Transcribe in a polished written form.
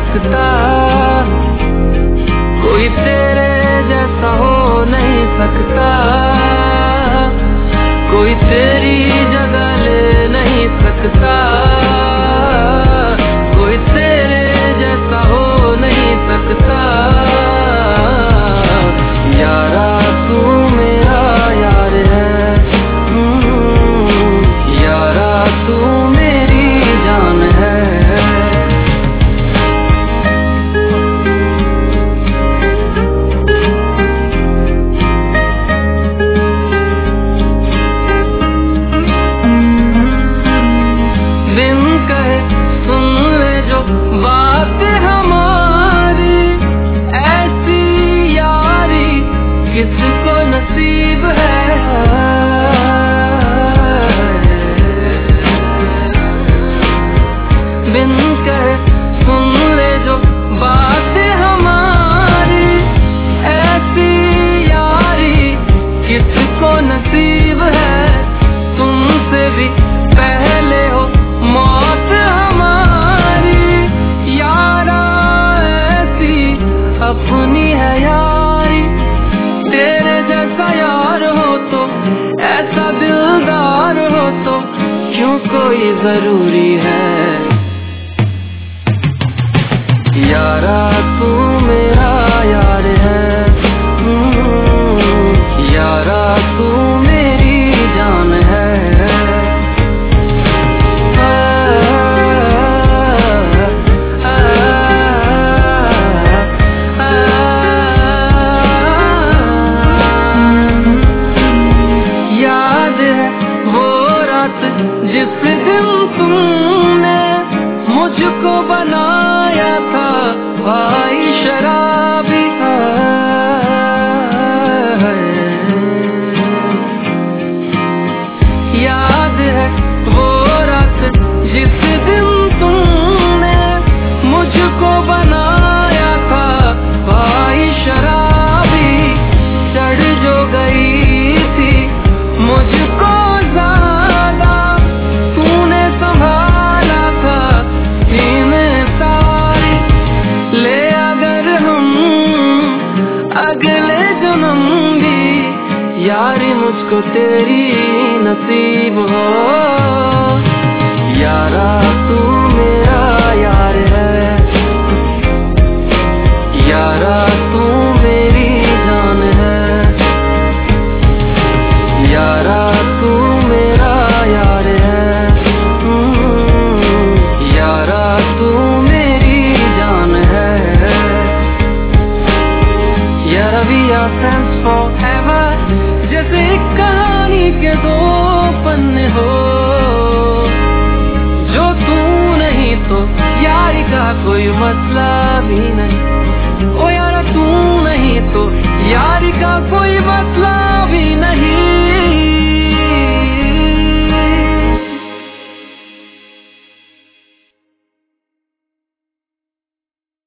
सकता, कोई तेरे जैसा हो नहीं सकता, कोई तेरी जगह ले नहीं सकता, कोई तेरे जैसा हो नहीं सकता। यारा तू मेरा यार है, यारा तू मेरी जान है। बिन कहे सुन ले जो बात हमारी, ऐसी यारी किसको नसीब है। बिन कहे सुन ले जो बात हमारी, ऐसी यारी किसको नसीब है। तुमसे भी पहले हो मौत हमारी, यारा ऐसी अपनी है यारी। तेरे जैसा यार हो तो, ऐसा दिलदार हो तो क्यों कोई जरूरी है। यारा तू मेरा यार है, यारा तू मेरी जान है। याद है वो रात जिस दिन तुमने मुझको बनाया था भाई शराबी। याद है वो रात जिस दिन तुमने मुझको बनाया था भाई शराबी। चढ़ जो गई थी मुझको ज़्यादा, तूने संभाला था सीने सारी। ले अगर हम अगले जन्म भी यारी मुझको तेरी नसीब हो। यारा तू मेरा यार है, यारा तू मेरी जान है। यारा तू मेरा यार है, यारा तू मेरी जान है। यारा we are friends forever, जैसे एक कहानी के दो पन्ने हो। जो तू नहीं तो यारी का कोई मसला भी